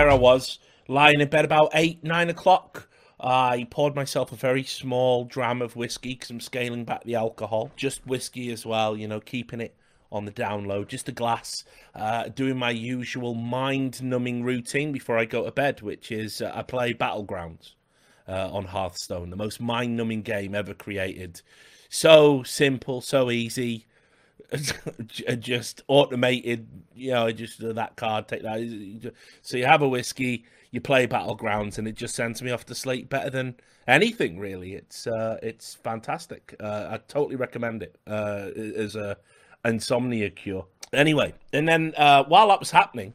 there I was, lying in bed about 8, 9 o'clock. I poured myself a very small dram of whiskey because I'm scaling back the alcohol. Just whiskey as well, keeping it on the down low. Just a glass. Doing my usual mind-numbing routine before I go to bed, which is I play Battlegrounds on Hearthstone, the most mind-numbing game ever created. So simple, so easy. Just automated, just that card, take that. So you have a whiskey, you play Battlegrounds, and it just sends me off to sleep better than anything, really. It's fantastic. I totally recommend it as a insomnia cure. Anyway, and then while that was happening,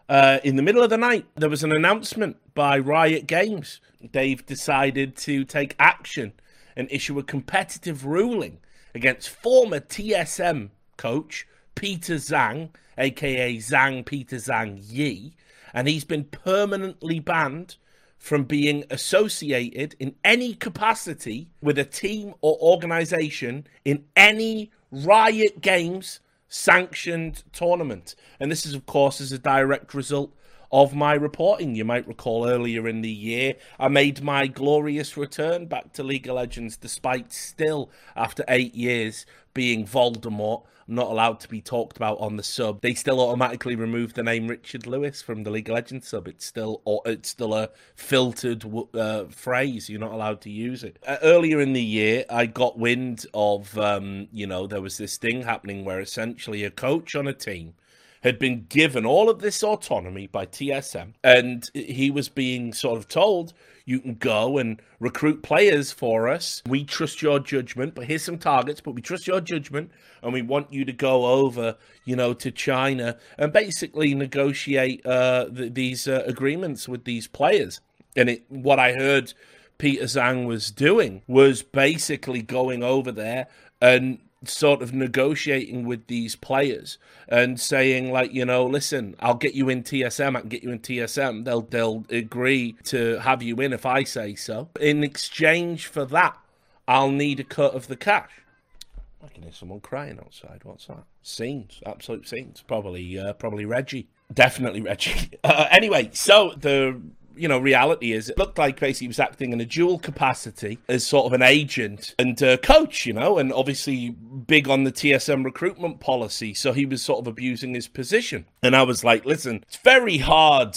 in the middle of the night, there was an announcement by Riot Games. They've decided to take action and issue a competitive ruling against former TSM coach Peter Zhang, aka Zhang Peter Zhang Yi, and he's been permanently banned from being associated in any capacity with a team or organization in any Riot Games sanctioned tournament. And this is, of course, as a direct result of my reporting. You might recall earlier in the year, I made my glorious return back to League of Legends, despite still, after 8 years, being Voldemort, not allowed to be talked about on the sub. They still automatically removed the name Richard Lewis from the League of Legends sub. It's still a filtered phrase. You're not allowed to use it. Earlier in the year, I got wind of, there was this thing happening where essentially a coach on a team had been given all of this autonomy by TSM, and he was being sort of told, you can go and recruit players for us. We trust your judgment, but here's some targets, but we trust your judgment, and we want you to go over, to China and basically negotiate these agreements with these players. And what I heard Peter Zhang was doing was basically going over there and sort of negotiating with these players and saying, like, listen, I'll get you in TSM, I can get you in TSM. They'll agree to have you in if I say so. In exchange for that, I'll need a cut of the cash. I can hear someone crying outside. What's that? Scenes, absolute scenes. Probably Reggie. Definitely Reggie. Anyway, so the reality is it looked like basically he was acting in a dual capacity as sort of an agent and a coach, and obviously big on the TSM recruitment policy. So he was sort of abusing his position. And I was like, listen, it's very hard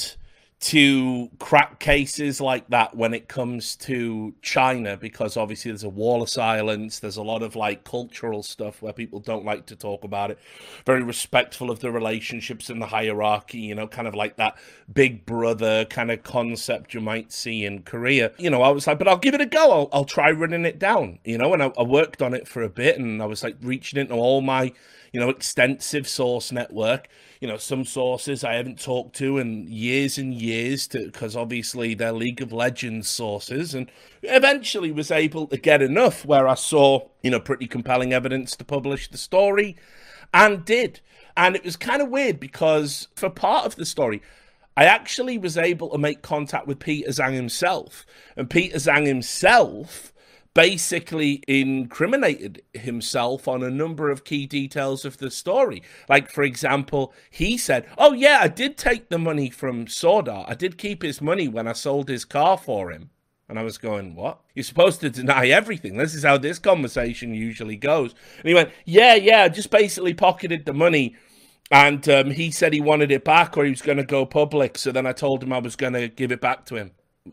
to crack cases like that when it comes to China, because obviously there's a wall of silence. There's a lot of cultural stuff where people don't like to talk about it. Very respectful of the relationships and the hierarchy, kind of like that big brother kind of concept you might see in Korea. I was like, but I'll give it a go. I'll try running it down, and I worked on it for a bit, and I was reaching into all my, extensive source network. Some sources I haven't talked to in years and years, because obviously they're League of Legends sources, and eventually was able to get enough where I saw, pretty compelling evidence to publish the story, and did. And it was kind of weird because for part of the story, I actually was able to make contact with Peter Zhang himself, and Peter Zhang himself basically incriminated himself on a number of key details of the story. Like, for example, he said, oh yeah, I did take the money from Sword Art. I did keep his money when I sold his car for him. And I was going, what? You're supposed to deny everything. This is how this conversation usually goes. And he went, yeah, I just basically pocketed the money. And he said he wanted it back or he was going to go public. So then I told him I was going to give it back to him.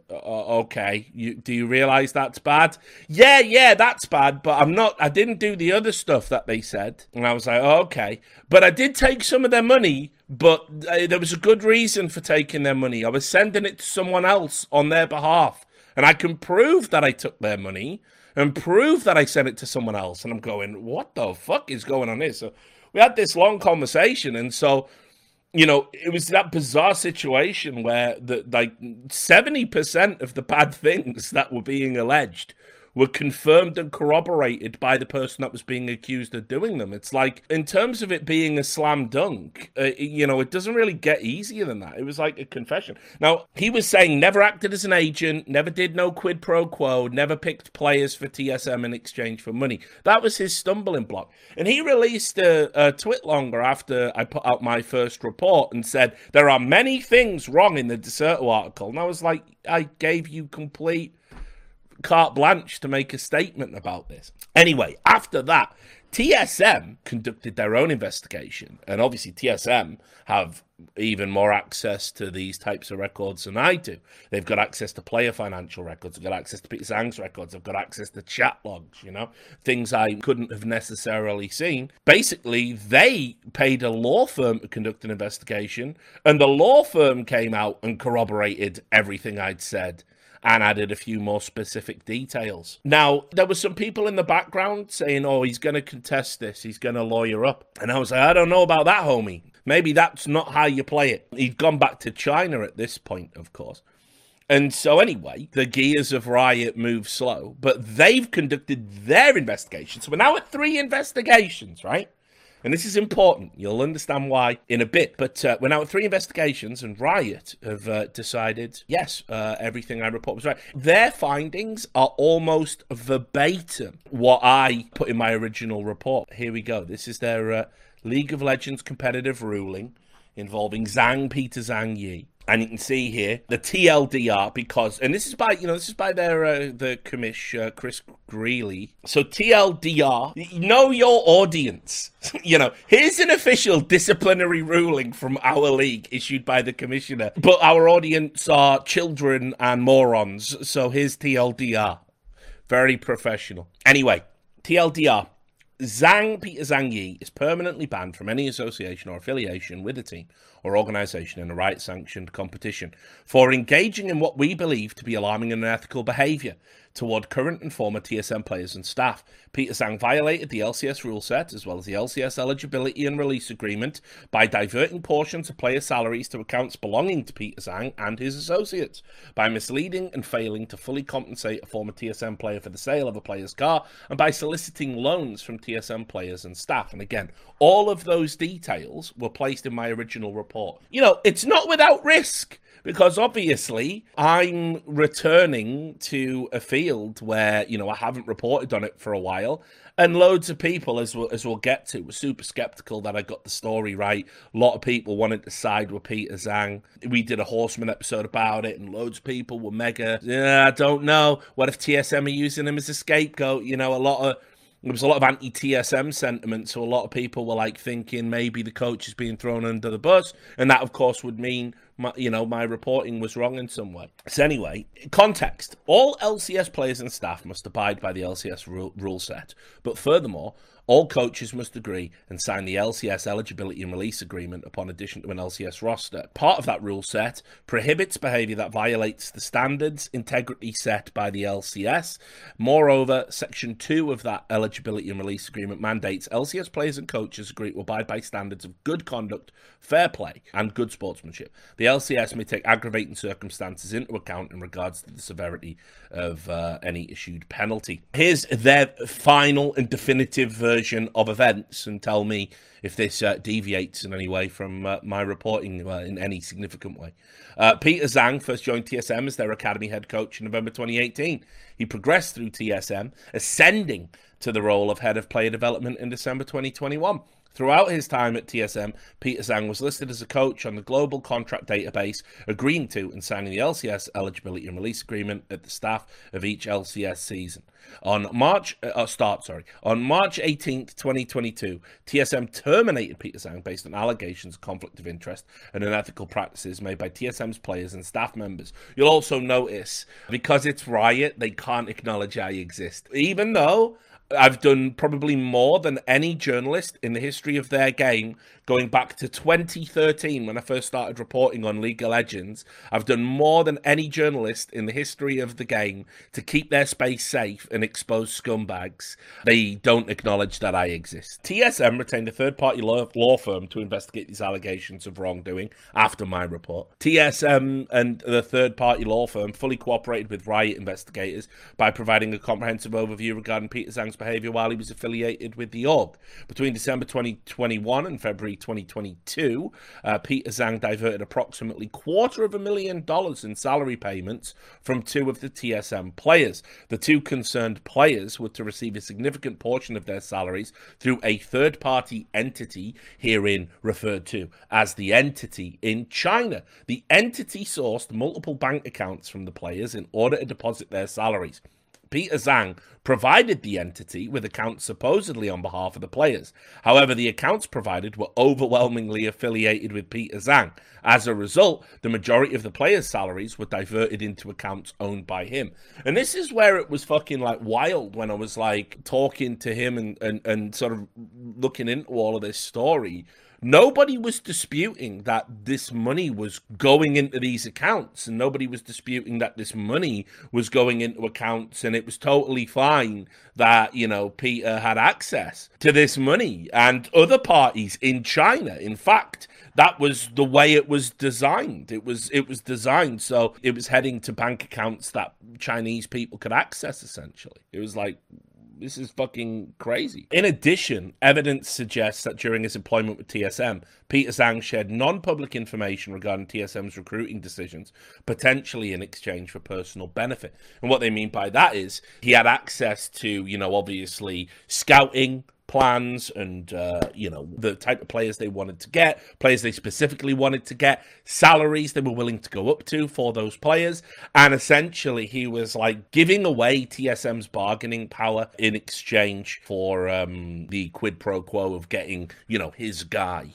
Okay, do you realize that's bad? Yeah, that's bad, but I didn't do the other stuff that they said. And I was like, okay, but I did take some of their money, but there was a good reason for taking their money. I was sending it to someone else on their behalf, and I can prove that I took their money and prove that I sent it to someone else. And I'm going, what the fuck is going on here? So we had this long conversation, and so it was that bizarre situation where 70% of the bad things that were being alleged were confirmed and corroborated by the person that was being accused of doing them. It's like, in terms of it being a slam dunk, it doesn't really get easier than that. It was like a confession. Now, he was saying never acted as an agent, never did no quid pro quo, never picked players for TSM in exchange for money. That was his stumbling block. And he released a tweet longer after I put out my first report and said, there are many things wrong in the Deserto article. And I was like, I gave you complete carte blanche to make a statement about this. Anyway, after that, TSM conducted their own investigation, and obviously TSM have even more access to these types of records than I do. They've got access to player financial records, they've got access to Peter Zhang's records, they've got access to chat logs, things I couldn't have necessarily seen. Basically, they paid a law firm to conduct an investigation, and the law firm came out and corroborated everything I'd said and added a few more specific details. Now, there were some people in the background saying, oh, he's going to contest this, he's going to lawyer up. And I was like, I don't know about that, homie. Maybe that's not how you play it. He'd gone back to China at this point, of course. And so anyway, the gears of Riot move slow, but they've conducted their investigation. So we're now at 3 investigations, right? And this is important. You'll understand why in a bit. But we're now at 3 investigations, and Riot have decided, yes, everything I report was right. Their findings are almost verbatim what I put in my original report. Here we go. This is their League of Legends competitive ruling involving Peter Zhang Yi. And you can see here the TLDR and this is by their commish Chris Greeley. So TLDR, know your audience. Here's an official disciplinary ruling from our league issued by the commissioner, but our audience are children and morons. So here's TLDR, very professional. Anyway, TLDR. Peter Zhang Yi is permanently banned from any association or affiliation with a team or organisation in a Riot-sanctioned competition for engaging in what we believe to be alarming and unethical behaviour toward current and former TSM players and staff. Peter Zhang violated the LCS rule set as well as the LCS eligibility and release agreement by diverting portions of player salaries to accounts belonging to Peter Zhang and his associates, by misleading and failing to fully compensate a former TSM player for the sale of a player's car, and by soliciting loans from TSM players and staff. And again, all of those details were placed in my original report. It's not without risk, because obviously I'm returning to a field where, I haven't reported on it for a while. And loads of people, as we'll get to, were super skeptical that I got the story right. A lot of people wanted to side with Peter Zhang. We did a Horseman episode about it, and loads of people were mega, I don't know. What if TSM are using him as a scapegoat? There was a lot of anti-TSM sentiment, so a lot of people were thinking maybe the coach is being thrown under the bus, and that, of course, would mean my reporting was wrong in some way. So anyway, context. All LCS players and staff must abide by the LCS rule set, but furthermore, all coaches must agree and sign the LCS eligibility and release agreement upon addition to an LCS roster. Part of that rule set prohibits behaviour that violates the standards integrity set by the LCS. Moreover, Section 2 of that eligibility and release agreement mandates LCS players and coaches agree to abide by standards of good conduct, fair play, and good sportsmanship. The LCS may take aggravating circumstances into account in regards to the severity of any issued penalty. Here's their final and definitive version of events, and tell me if this deviates in any way from my reporting in any significant way. Peter Zhang first joined TSM as their academy head coach in November 2018. He progressed through TSM, ascending to the role of head of player development in December 2021. Throughout his time at TSM, Peter Zhang was listed as a coach on the global contract database, agreeing to and signing the LCS eligibility and release agreement at the staff of each LCS season. On March 18th, 2022, TSM terminated Peter Zhang based on allegations of conflict of interest and unethical practices made by TSM's players and staff members. You'll also notice, because it's Riot, they can't acknowledge I exist. Even though I've done probably more than any journalist in the history of their game going back to 2013 when I first started reporting on League of Legends. I've done more than any journalist in the history of the game to keep their space safe and expose scumbags. They don't acknowledge that I exist. TSM retained a third-party law firm to investigate these allegations of wrongdoing after my report. TSM and the third-party law firm fully cooperated with Riot investigators by providing a comprehensive overview regarding Peter Zhang's behavior while he was affiliated with the org. Between December 2021 and February 2022, Peter Zhang diverted approximately $250,000 in salary payments from two of the TSM players. The two concerned players were to receive a significant portion of their salaries through a third-party entity, herein referred to as the entity in China. The entity sourced multiple bank accounts from the players in order to deposit their salaries. Peter Zhang provided the entity with accounts supposedly on behalf of the players. However, the accounts provided were overwhelmingly affiliated with Peter Zhang. As a result, the majority of the players' salaries were diverted into accounts owned by him. And this is where it was fucking like wild when I was like talking to him and sort of looking into all of this story. Nobody was disputing that this money was going into these accounts, and nobody was disputing that this money was going into accounts, and it was totally fine that, you know, Peter had access to this money and other parties in China. In fact, that was the way it was designed. It was designed so it was heading to bank accounts that Chinese people could access, essentially. It was like, this is fucking crazy. In addition, evidence suggests that during his employment with TSM, Peter Zhang shared non-public information regarding TSM's recruiting decisions, potentially in exchange for personal benefit. And what they mean by that is he had access to, you know, obviously scouting plans and, you know, the type of players they wanted to get, players they specifically wanted to get, salaries they were willing to go up to for those players. And essentially he was like giving away TSM's bargaining power in exchange for the quid pro quo of getting, you know, his guy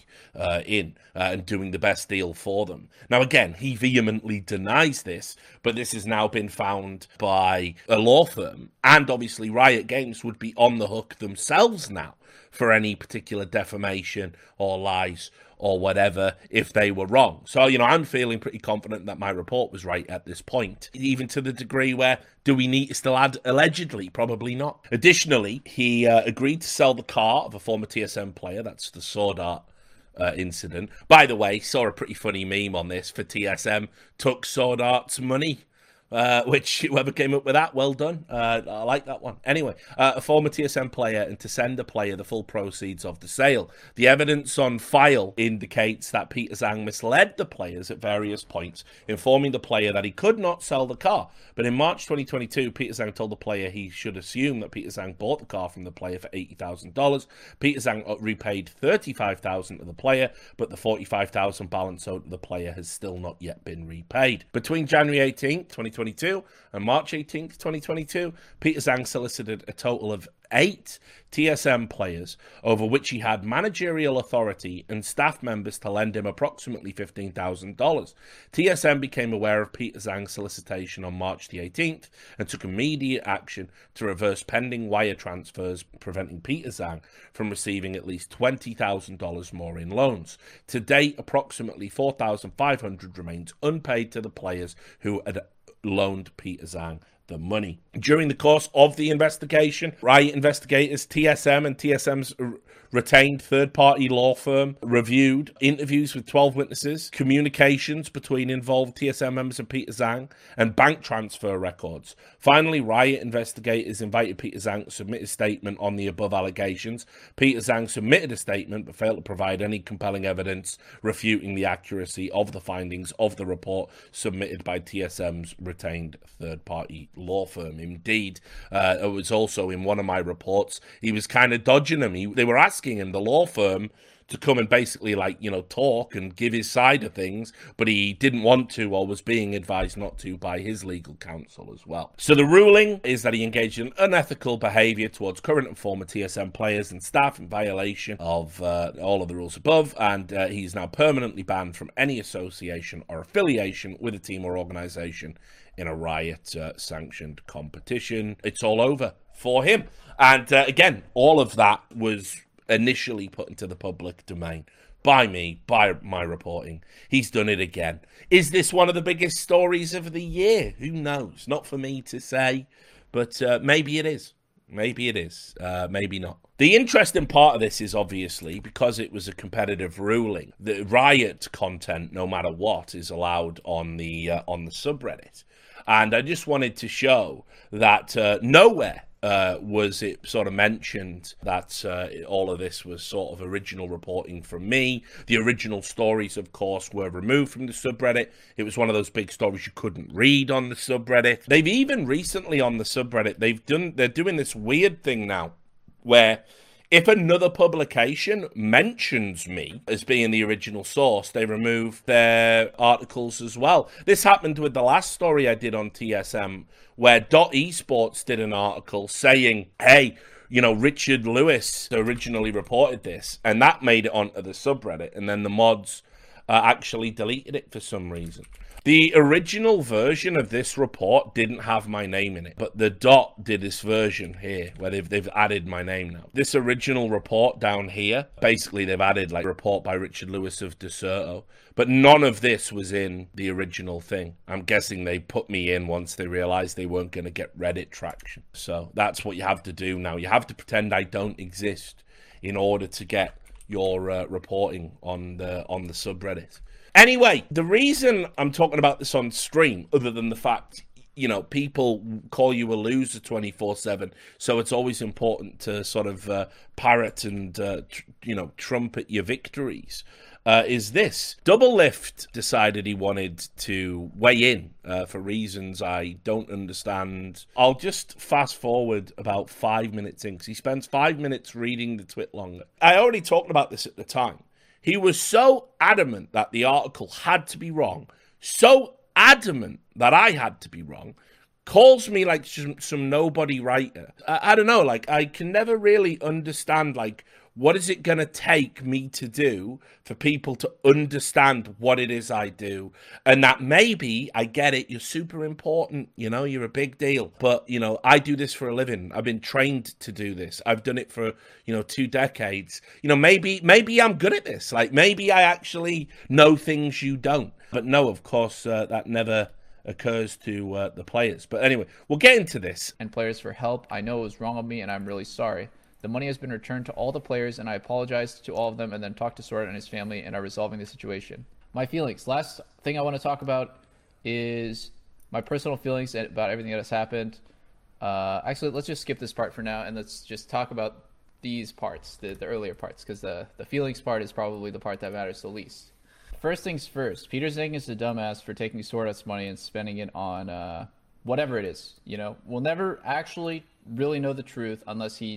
in and doing the best deal for them. Now, again, he vehemently denies this, but this has now been found by a law firm, and obviously Riot Games would be on the hook themselves now for any particular defamation or lies or whatever if they were wrong. So, you know, I'm feeling pretty confident that my report was right at this point, even to the degree where, do we need to still add allegedly? Probably not. Additionally, he agreed to sell the car of a former TSM player, that's the Sword Art incident. By the way, saw a pretty funny meme on this for TSM, took Sword Art's money. Which whoever came up with that, well done. I like that one. Anyway, a former TSM player, and to send a player the full proceeds of the sale. The evidence on file indicates that Peter Zhang misled the players at various points, informing the player that he could not sell the car. But in March 2022, Peter Zhang told the player he should assume that Peter Zhang bought the car from the player for $80,000. Peter Zhang repaid $35,000 to the player, but the $45,000 balance owed to the player has still not yet been repaid. Between January 18th, 2022 and March 18th, 2022, Peter Zhang solicited a total of 8 TSM players, over which he had managerial authority and staff members to lend him approximately $15,000. TSM became aware of Peter Zhang's solicitation on March the 18th and took immediate action to reverse pending wire transfers, preventing Peter Zhang from receiving at least $20,000 more in loans. To date, approximately $4,500 remains unpaid to the players who had loaned Peter Zhang the money. During the course of the investigation, Riot investigators, TSM and TSM's retained third-party law firm reviewed interviews with 12 witnesses, communications between involved TSM members and Peter Zhang, and bank transfer records. Finally, Riot investigators invited Peter Zhang to submit a statement on the above allegations. Peter Zhang submitted a statement but failed to provide any compelling evidence refuting the accuracy of the findings of the report submitted by TSM's retained third-party law firm. Indeed, it was also in one of my reports, he was kind of dodging them. They were asking him, the law firm, to come and basically, like, you know, talk and give his side of things, but he didn't want to, or was being advised not to by his legal counsel as well. So the ruling is that he engaged in unethical behaviour towards current and former TSM players and staff in violation of all of the rules above, and he's now permanently banned from any association or affiliation with a team or organisation in a Riot-sanctioned competition. It's all over for him. And again, all of that was initially put into the public domain by me, by my reporting. He's done it again. Is this one of the biggest stories of the year? Who knows? Not for me to say, but maybe it is. Maybe it is. Maybe not. The interesting part of this is obviously because it was a competitive ruling, the Riot content, no matter what, is allowed on the subreddit. And I just wanted to show that nowhere was it sort of mentioned that all of this was sort of original reporting from me. The original stories, of course, were removed from the subreddit. It was one of those big stories you couldn't read on the subreddit. They've even recently on the subreddit, they're doing this weird thing now where if another publication mentions me as being the original source, they remove their articles as well. This happened with the last story I did on TSM, where .esports did an article saying, hey, you know, Richard Lewis originally reported this, and that made it onto the subreddit, and then the mods actually deleted it for some reason. The original version of this report didn't have my name in it, but the dot did this version here where they've added my name now. This original report down here, basically they've added like report by Richard Lewis of Deserto, but none of this was in the original thing. I'm guessing they put me in once they realized they weren't going to get Reddit traction. So that's what you have to do now. You have to pretend I don't exist in order to get your reporting on the subreddit. Anyway, the reason I'm talking about this on stream, other than the fact, you know, people call you a loser 24/7, so it's always important to sort of parrot and, trumpet your victories, is this. Doublelift decided he wanted to weigh in for reasons I don't understand. I'll just fast forward about 5 minutes in, because he spends 5 minutes reading the tweet longer. I already talked about this at the time. He was so adamant that the article had to be wrong, so adamant that I had to be wrong, calls me like some nobody writer. I don't know, like, I can never really understand, like, what is it going to take me to do for people to understand what it is I do? And that maybe, I get it, you're super important, you know, you're a big deal. But, you know, I do this for a living. I've been trained to do this. I've done it for, 2 decades. You know, maybe I'm good at this. Like, maybe I actually know things you don't. But no, of course, that never occurs to the players. But anyway, we'll get into this. And players for help. I know it was wrong of me, and I'm really sorry. The money has been returned to all the players, and I apologize to all of them, and then talked to Sword and his family and are resolving the situation. My feelings. Last thing I want to talk about is my personal feelings about everything that has happened. Actually, let's just skip this part for now, and let's just talk about these parts, the earlier parts, because the feelings part is probably the part that matters the least. First things first, Peter Zhang is a dumbass for taking Sword's money and spending it on whatever it is. You know, we'll never actually really know the truth unless he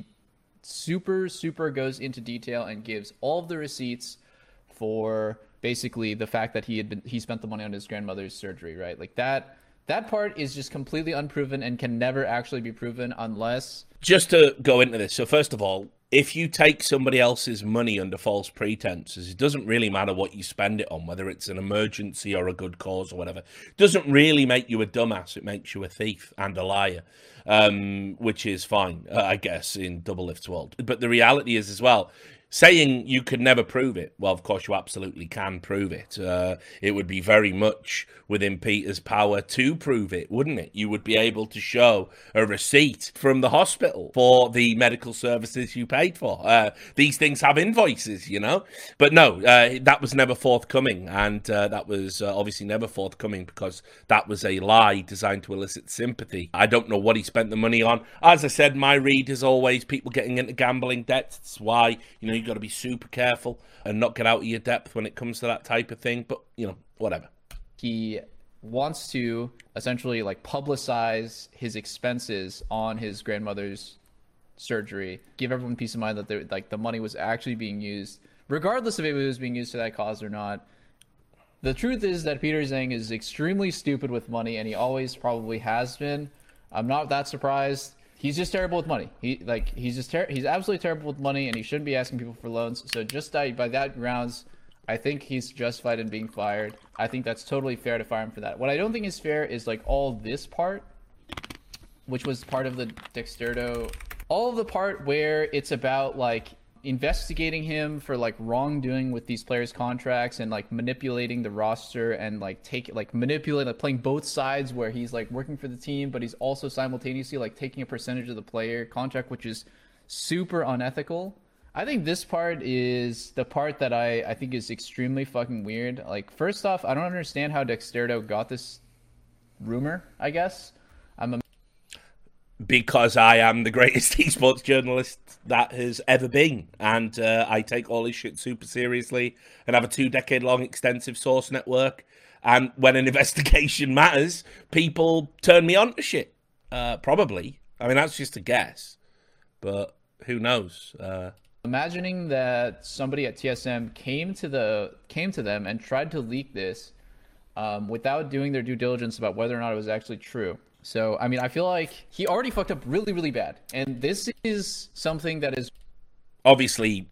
super goes into detail and gives all of the receipts for basically the fact that he spent the money on his grandmother's surgery, right? Like that part is just completely unproven and can never actually be proven unless... Just to go into this, so first of all, if you take somebody else's money under false pretenses, it doesn't really matter what you spend it on, whether it's an emergency or a good cause or whatever. It doesn't really make you a dumbass. It makes you a thief and a liar, which is fine, I guess, in Doublelift's world. But the reality is as well, saying you could never prove it, well, of course you absolutely can prove it. It would be very much within Peter's power to prove it, wouldn't it? You would be able to show a receipt from the hospital for the medical services you paid for. These things have invoices, you know? But no, that was never forthcoming, and that was obviously never forthcoming because that was a lie designed to elicit sympathy. I don't know what he spent the money on. As I said, my read is always people getting into gambling debts. That's why, you've got to be super careful and not get out of your depth when it comes to that type of thing. But, whatever. He wants to essentially like publicize his expenses on his grandmother's surgery, give everyone peace of mind that the money was actually being used, regardless of if it was being used to that cause or not. The truth is that Peter Zhang is extremely stupid with money, and he always probably has been. I'm not that surprised. He's just terrible with money. He's absolutely terrible with money, and he shouldn't be asking people for loans. So just by that grounds, I think he's justified in being fired. I think that's totally fair to fire him for that. What I don't think is fair is like all this part, which was part of the Dexerto, all of the part where it's about like, investigating him for like wrongdoing with these players' contracts and like manipulating the roster and like manipulating, like playing both sides where he's like working for the team, but he's also simultaneously like taking a percentage of the player contract, which is super unethical. I think this part is the part that I think is extremely fucking weird. Like, first off, I don't understand how Dexerto got this rumor, I guess. Because I am the greatest esports journalist that has ever been. And I take all this shit super seriously and have a 2-decade-long extensive source network. And when an investigation matters, people turn me on to shit. Probably. I mean, that's just a guess. But who knows? Imagining that somebody at TSM came to them and tried to leak this without doing their due diligence about whether or not it was actually true. So, I mean, I feel like he already fucked up really, really bad. And this is something that is obviously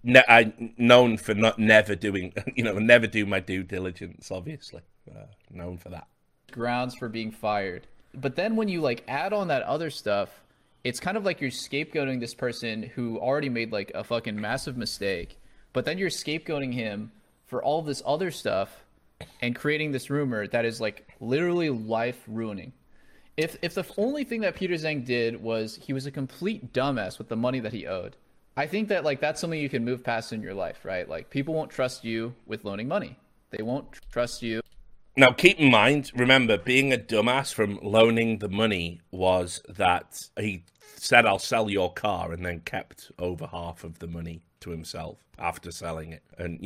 known for never doing, never do my due diligence, obviously. Known for that. Grounds for being fired. But then when you like add on that other stuff, it's kind of like you're scapegoating this person who already made like a fucking massive mistake, but then you're scapegoating him for all this other stuff and creating this rumor that is like literally life ruining. If the only thing that Peter Zhang did was he was a complete dumbass with the money that he owed, I think that like that's something you can move past in your life, right? Like people won't trust you with loaning money. They won't trust you. Now, keep in mind, remember, being a dumbass from loaning the money was that he said, I'll sell your car, and then kept over half of the money to himself after selling it. And,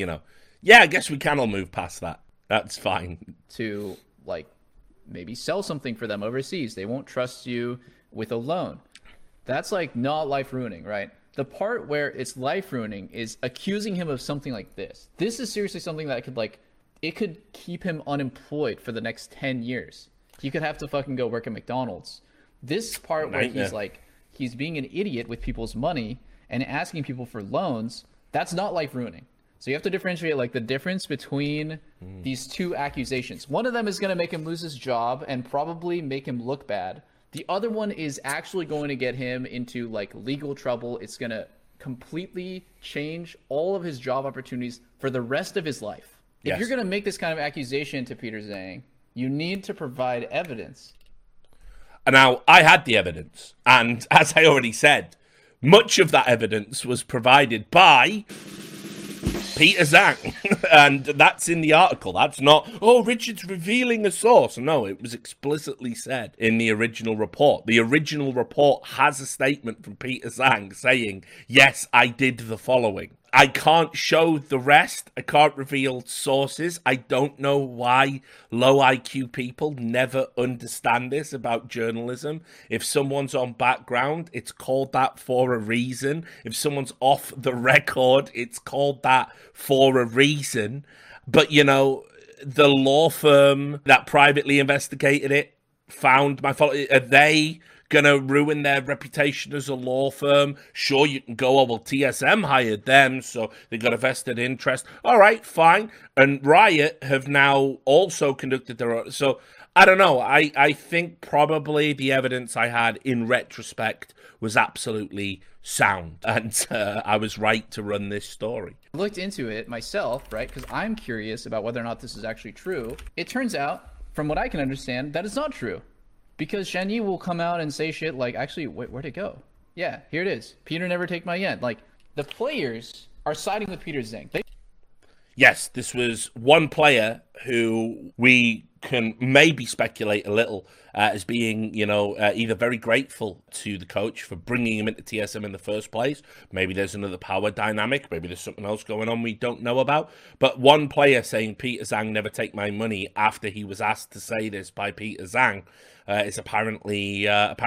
I guess we can all move past that. That's fine. To, like, maybe sell something for them overseas. They won't trust you with a loan. That's, like, not life-ruining, right? The part where it's life-ruining is accusing him of something like this. This is seriously something that could, like, it could keep him unemployed for the next 10 years. He could have to fucking go work at McDonald's. This part where he's like, he's being an idiot with people's money and asking people for loans, that's not life ruining. So you have to differentiate like the difference between these two accusations. One of them is going to make him lose his job and probably make him look bad. The other one is actually going to get him into like legal trouble. It's going to completely change all of his job opportunities for the rest of his life. If you're going to make this kind of accusation to Peter Zhang, you need to provide evidence. Now, I had the evidence, and as I already said, much of that evidence was provided by Peter Zhang, and that's in the article. That's not, Richard's revealing a source. No, it was explicitly said in the original report. The original report has a statement from Peter Zhang saying, yes, I did the following. I can't show the rest. I can't reveal sources. I don't know why low IQ people never understand this about journalism. If someone's on background, it's called that for a reason. If someone's off the record, it's called that for a reason. But, the law firm that privately investigated it found my fault. Are they gonna ruin their reputation as a law firm? Sure, you can go, TSM hired them, so they got a vested interest. All right, fine. And Riot have now also conducted their own. So I don't know. I think probably the evidence I had in retrospect was absolutely sound, and I was right to run this story. I looked into it myself, right? Because I'm curious about whether or not this is actually true. It turns out, from what I can understand, that it's not true. Because Shen Yi will come out and say shit like, actually, wait, where'd it go? Yeah, here it is. Peter never take my yen. Like, the players are siding with Peter Zhang. Yes, this was one player who we can maybe speculate a little as being, either very grateful to the coach for bringing him into TSM in the first place. Maybe there's another power dynamic. Maybe there's something else going on we don't know about. But one player saying Peter Zhang never take my money after he was asked to say this by Peter Zhang is apparently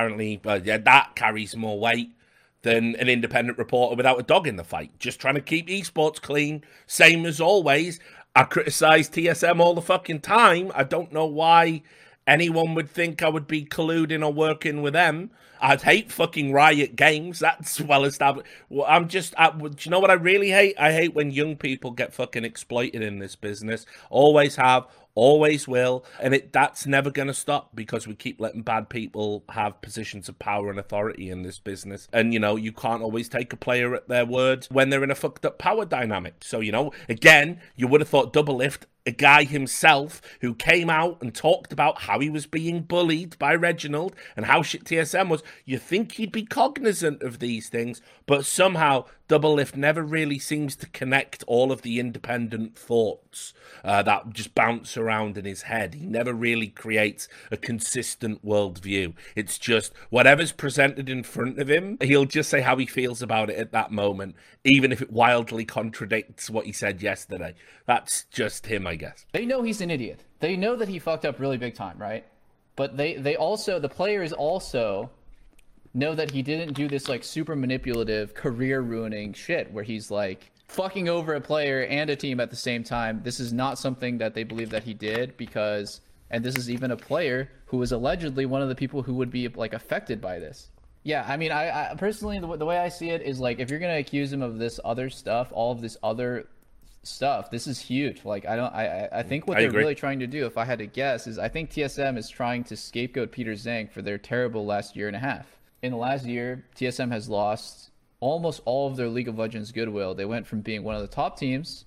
that carries more weight than an independent reporter without a dog in the fight. Just trying to keep esports clean, same as always. I criticize TSM all the fucking time. I don't know why anyone would think I would be colluding or working with them. I'd hate fucking Riot Games. That's well established. Well, do you know what I really hate? I hate when young people get fucking exploited in this business. Always have, always will, and that's never going to stop because we keep letting bad people have positions of power and authority in this business. And, you can't always take a player at their word when they're in a fucked up power dynamic. So, again, you would have thought Doublelift, a guy himself who came out and talked about how he was being bullied by Reginald and how shit TSM was, you think he'd be cognizant of these things, but somehow Doublelift never really seems to connect all of the independent thoughts that just bounce around in his head. He never really creates a consistent worldview. It's just whatever's presented in front of him, he'll just say how he feels about it at that moment, even if it wildly contradicts what he said yesterday. That's just him, I guess. They know he's an idiot. They know that he fucked up really big time, right? But they also, the players also know that he didn't do this like super manipulative, career ruining shit where he's like fucking over a player and a team at the same time. This is not something that they believe that he did because, and this is even a player who was allegedly one of the people who would be like affected by this. Yeah, I mean, I personally, the way I see it is like, if you're going to accuse him of this other stuff, all of this other stuff, this is huge. Like, I think what they're really trying to do, if I had to guess, is I think TSM is trying to scapegoat Peter Zhang for their terrible last year and a half. In the last year, TSM has lost almost all of their League of Legends goodwill. They went from being one of the top teams,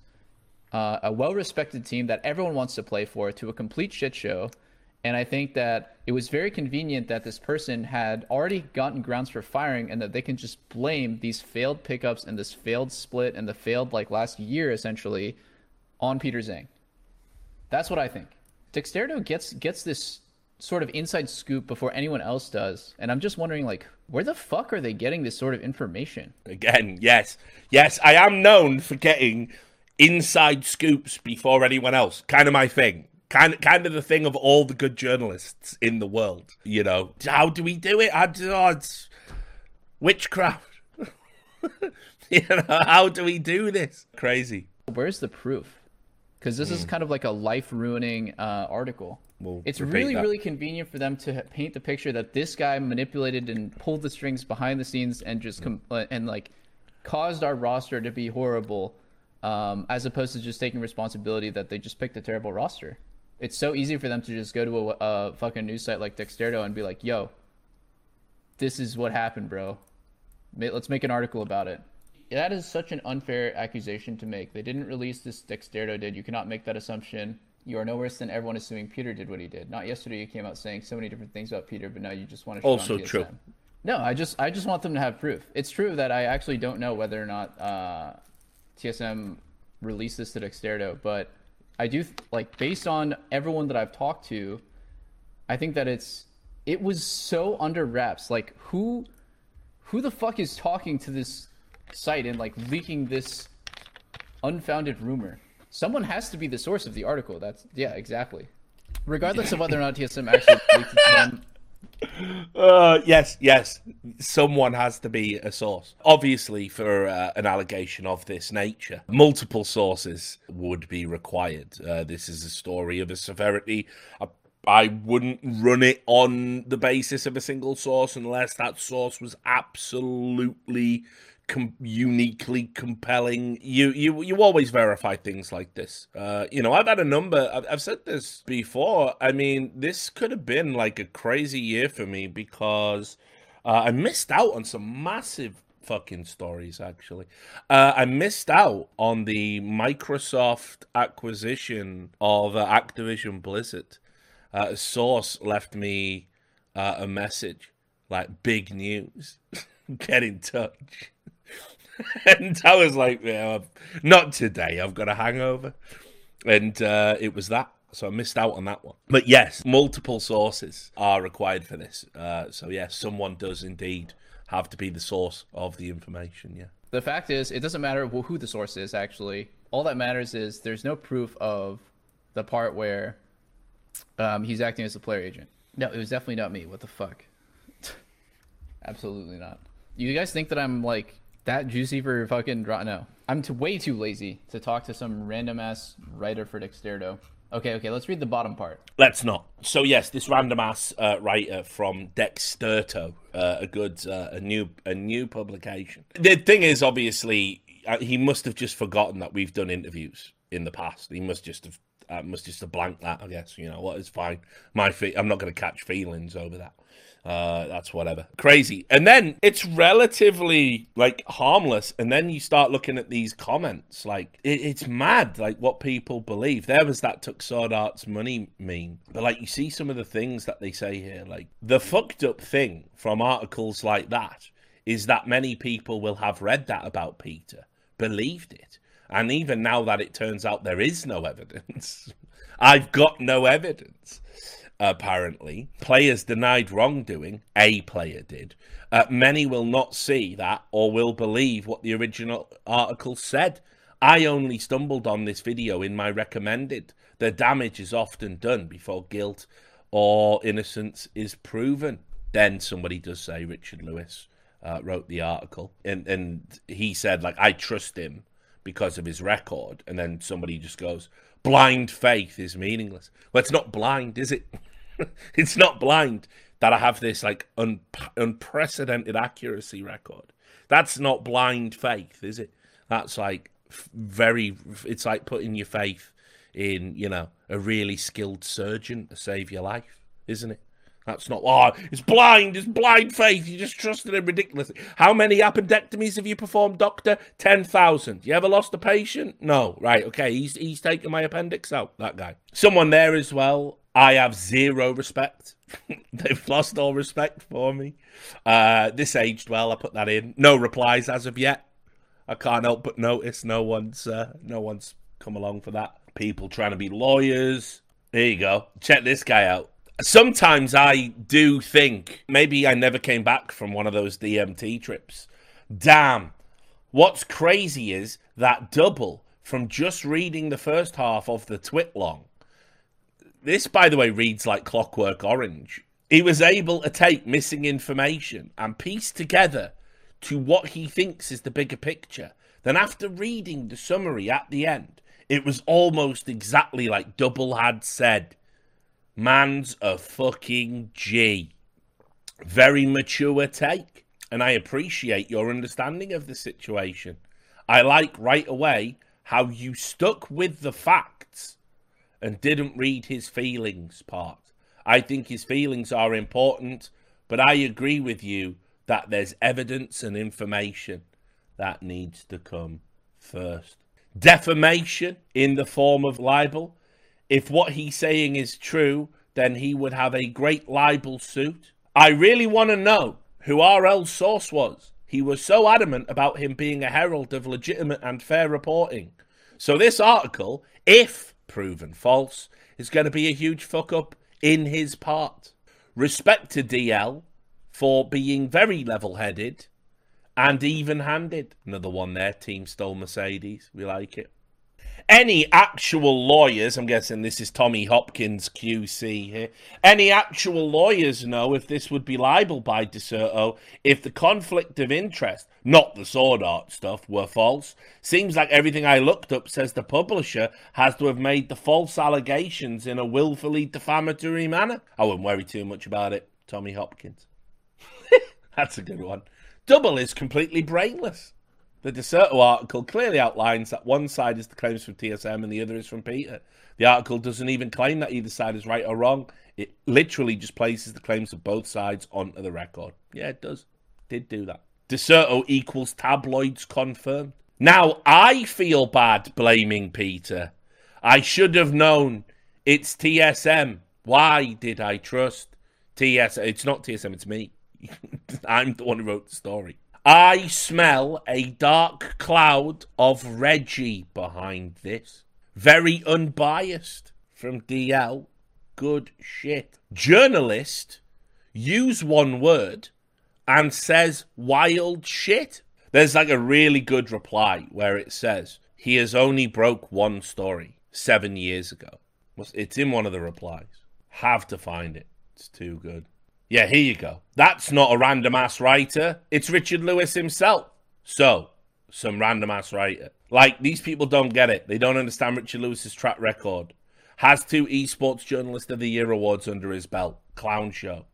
a well-respected team that everyone wants to play for, to a complete shit show. And I think that it was very convenient that this person had already gotten grounds for firing and that they can just blame these failed pickups and this failed split and the failed like last year essentially on Peter Zhang. That's what I think. Dexerto gets this sort of inside scoop before anyone else does. And I'm just wondering, like, where the fuck are they getting this sort of information? Again, yes, I am known for getting inside scoops before anyone else. Kind of my thing. Kind of the thing of all the good journalists in the world. How do we do it? It's witchcraft. How do we do this? Crazy. Where's the proof? Because this is kind of like a life-ruining article. It's really convenient for them to paint the picture that this guy manipulated and pulled the strings behind the scenes and just caused our roster to be horrible, as opposed to just taking responsibility that they just picked a terrible roster. It's so easy for them to just go to a fucking news site like Dexerto and be like, yo, this is what happened, bro. Let's make an article about it. That is such an unfair accusation to make. They didn't release this, Dexerto did. You cannot make that assumption. You are no worse than everyone assuming Peter did what he did. Not yesterday you came out saying so many different things about Peter, but now you just want to shit also on TSM. True. No, I just want them to have proof. It's true that I actually don't know whether or not TSM released this to Dexerto, but I do based on everyone that I've talked to, I think that it was so under wraps. Like who the fuck is talking to this site and like leaking this unfounded rumor? Someone has to be the source of the article. Yeah, exactly. Regardless of whether or not TSM actually leaked it to them. Yes. Someone has to be a source. Obviously, for an allegation of this nature, multiple sources would be required. This is a story of a severity. I wouldn't run it on the basis of a single source unless that source was absolutely uniquely compelling. You always verify things like this. I've had a number. I've said this before. I mean, this could have been like a crazy year for me because I missed out on some massive fucking stories. Actually, I missed out on the Microsoft acquisition of Activision Blizzard. A source left me a message like, big news. Get in touch. And I was like, yeah, not today. I've got a hangover. And it was that. So I missed out on that one. But yes, multiple sources are required for this. So yes, someone does indeed have to be the source of the information, yeah. The fact is, it doesn't matter who the source is, actually. All that matters is there's no proof of the part where he's acting as a player agent. No, it was definitely not me. What the fuck? Absolutely not. You guys think that I'm like that juicy for fucking no. I'm way too lazy to talk to some random ass writer for Dexerto. Okay, let's read the bottom part. Let's not. So yes, this random ass writer from Dexerto, a new publication. The thing is, obviously, he must have just forgotten that we've done interviews in the past. He must just have I must just blank that, I guess. You know what? It's fine. I'm not going to catch feelings over that. That's whatever. Crazy. And then it's relatively like harmless. And then you start looking at these comments. Like it's mad, like what people believe. There was that took Sword Art's money meme. But like you see some of the things that they say here, like the fucked up thing from articles like that is that many people will have read that about Peter, believed it. And even now that it turns out there is no evidence, I've got no evidence. Apparently, players denied wrongdoing. A player did. Many will not see that or will believe what the original article said. I only stumbled on this video in my recommended. The damage is often done before guilt or innocence is proven. Then somebody does say Richard Lewis wrote the article, and he said, like, I trust him because of his record. And then somebody just goes, blind faith is meaningless. Well, it's not blind, is it? It's not blind that I have this like unprecedented accuracy record. That's not blind faith, is it? That's like it's like putting your faith in, you know, a really skilled surgeon to save your life, isn't it? That's not, it's blind faith. You just trusted him ridiculously. How many appendectomies have you performed, doctor? 10,000. You ever lost a patient? No. Right, okay, he's taking my appendix out, that guy. Someone there as well, I have zero respect. They've lost all respect for me. This aged well, I put that in. No replies as of yet. I can't help but notice no one's come along for that. People trying to be lawyers. There you go. Check this guy out. Sometimes I do think maybe I never came back from one of those DMT trips. Damn. What's crazy is that double from just reading the first half of the twit long. This, by the way, reads like Clockwork Orange. He was able to take missing information and piece together to what he thinks is the bigger picture. Then after reading the summary at the end, it was almost exactly like Double had said. Man's a fucking G. Very mature take. And I appreciate your understanding of the situation. I like right away how you stuck with the facts and didn't read his feelings part. I think his feelings are important, but I agree with you that there's evidence and information that needs to come first. Defamation in the form of libel. If what he's saying is true, then he would have a great libel suit. I really want to know who RL's source was. He was so adamant about him being a herald of legitimate and fair reporting. So this article, if proven false, is going to be a huge fuck up in his part. Respect to DL for being very level-headed and even-handed. Another one there, Team Stole Mercedes. We like it. Any actual lawyers, I'm guessing this is Tommy Hopkins QC here, any actual lawyers know if this would be libel by Deserto if the conflict of interest, not the Sword Art stuff, were false? Seems like everything I looked up says the publisher has to have made the false allegations in a willfully defamatory manner. I wouldn't worry too much about it, Tommy Hopkins. That's a good one. Double is completely brainless. The Deserto article clearly outlines that one side is the claims from TSM and the other is from Peter. The article doesn't even claim that either side is right or wrong. It literally just places the claims of both sides onto the record. Yeah, it does. Did do that. Deserto equals tabloids confirmed. Now, I feel bad blaming Peter. I should have known it's TSM. Why did I trust TSM? It's not TSM, it's me. I'm the one who wrote the story. I smell a dark cloud of Reggie behind this. Very unbiased from DL. Good shit. Journalist, use one word and says wild shit. There's like a really good reply where it says, he has only broke one story 7 years ago. It's in one of the replies. Have to find it. It's too good. Yeah, here you go. That's not a random-ass writer. It's Richard Lewis himself. So, some random-ass writer. Like, these people don't get it. They don't understand Richard Lewis's track record. Has 2 Esports Journalist of the Year awards under his belt. Clown show.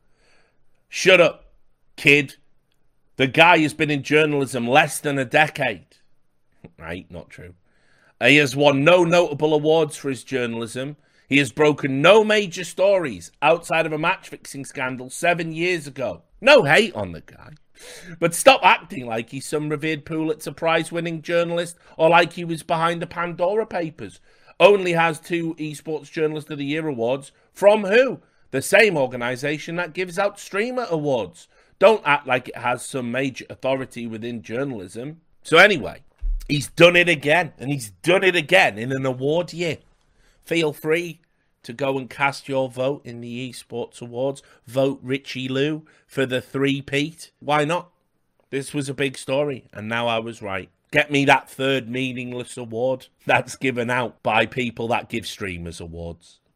Shut up, kid. The guy has been in journalism less than a decade. Right? Not true. He has won no notable awards for his journalism. He has broken no major stories outside of a match-fixing scandal 7 years ago. No hate on the guy. But stop acting like he's some revered Pulitzer Prize-winning journalist or like he was behind the Pandora Papers. Only has 2 Esports Journalist of the Year awards. From who? The same organisation that gives out streamer awards. Don't act like it has some major authority within journalism. So anyway, he's done it again, and he's done it again in an award year. Feel free to go and cast your vote in the Esports Awards. Vote Richie Lou for the 3-peat. Why not? This was a big story, and now I was right. Get me that 3rd meaningless award that's given out by people that give streamers awards.